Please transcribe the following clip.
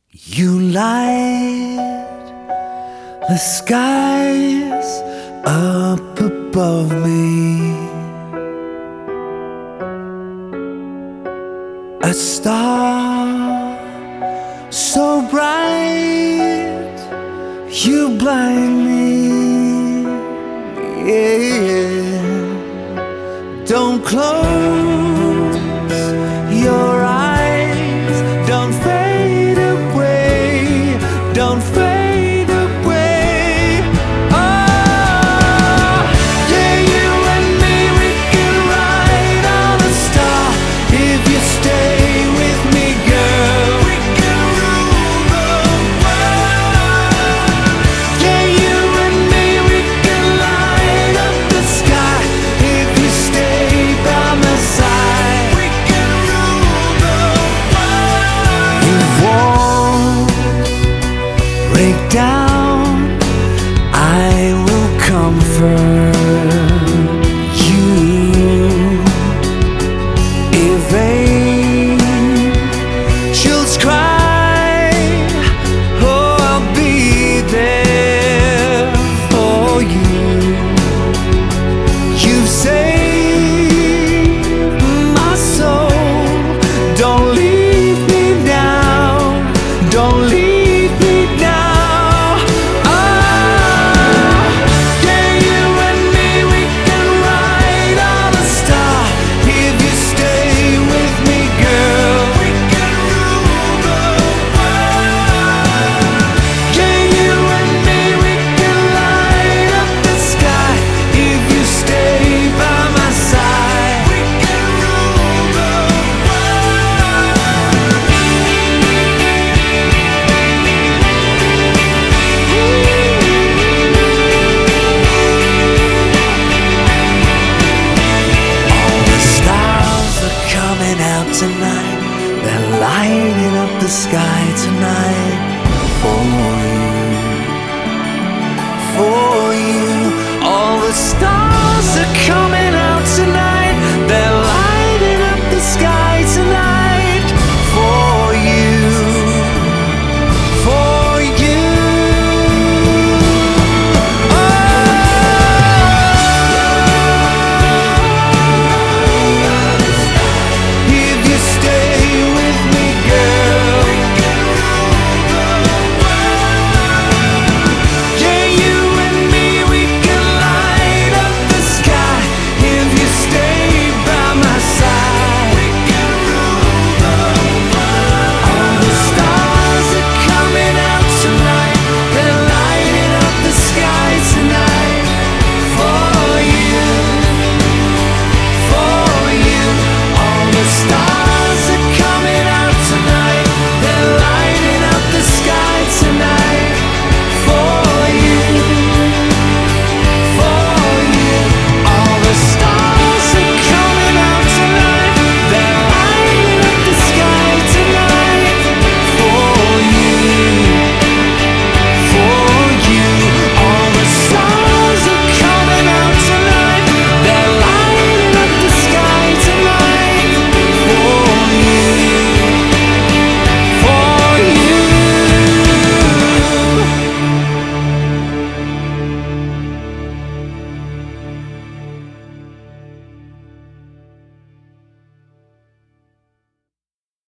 You light the skies up above me, a star so bright you blind me. Yeah. Don't close your eyes, don't fade away, don't fade away. Oh, yeah, you and me, we can ride on a star. If you stay with me, girl, we can rule the world. Yeah, you and me, we can light up the sky. If you stay by my side, we can rule the world. You won't break down, I will comfort you. If angels cry, oh, I'll be there for you. You've saved my soul, don't leave me now, don't leave me now. Oh, yeah, you and me, we can ride on a star. If you stay with me, girl, we can rule the world. Yeah, you and me, we can light up the sky. If you stay by my side, we can rule the All the stars are coming out tonight, they're lighting up the sky tonight for you, for you. All the stars